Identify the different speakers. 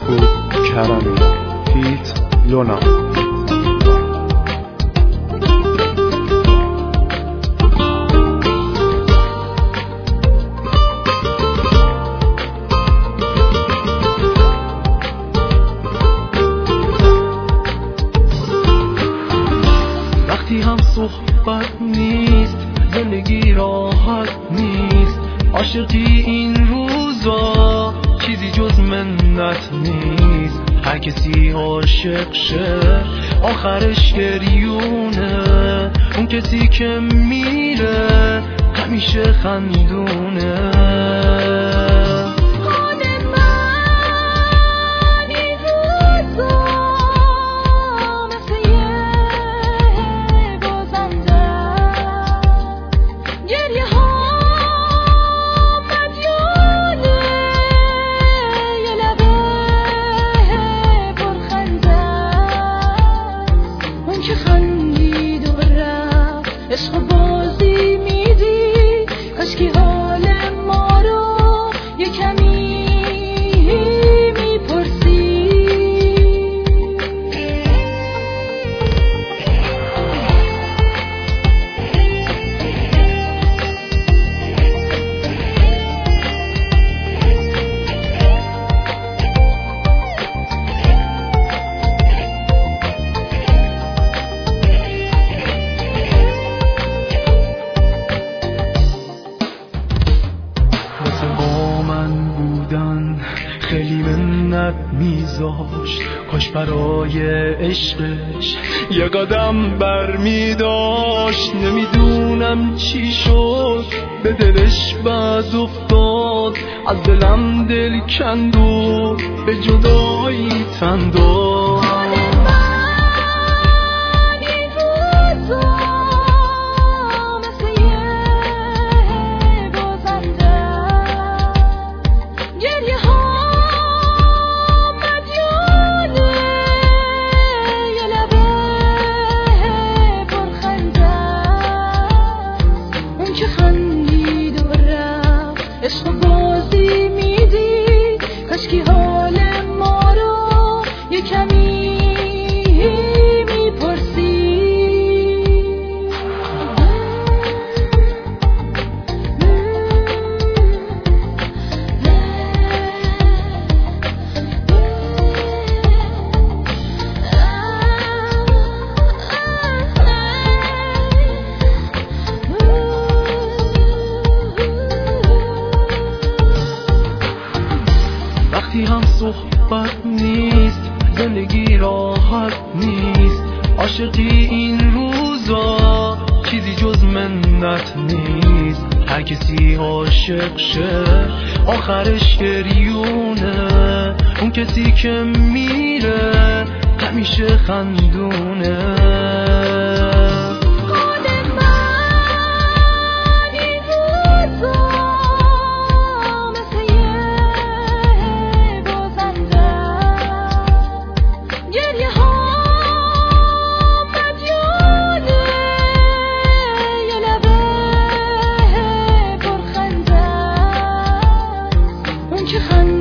Speaker 1: مسعود کرمی فیت لونا.
Speaker 2: وقتی هم صحبت نیست زندگی راحت نیست، عاشقی این روزا چیزی جز منت نیست. هر کسی عاشق شه آخرش گریونه، اون کسی که میره همیشه خندونه.
Speaker 3: عشق بازی میدی کاشکی حال ما رو یه کمی میپرسی.
Speaker 2: خیلی منت میذاشت، کاش برای عشقش یه قدم بر میداشت. نمیدونم چی شد به دلش بد افتاد، از دلم دل کند و به جدایی تن داد.
Speaker 3: عشق بازی میدی کاشکی حال ما رو یه کمی میپرسی.
Speaker 2: وقتی هم صحبت نیست زندگی راحت نیست، عاشقی این روزا چیزی جز منت نیست. هر کسی عاشق شه آخرش گریونه، اون کسی که میره همیشه خندونه.
Speaker 3: چه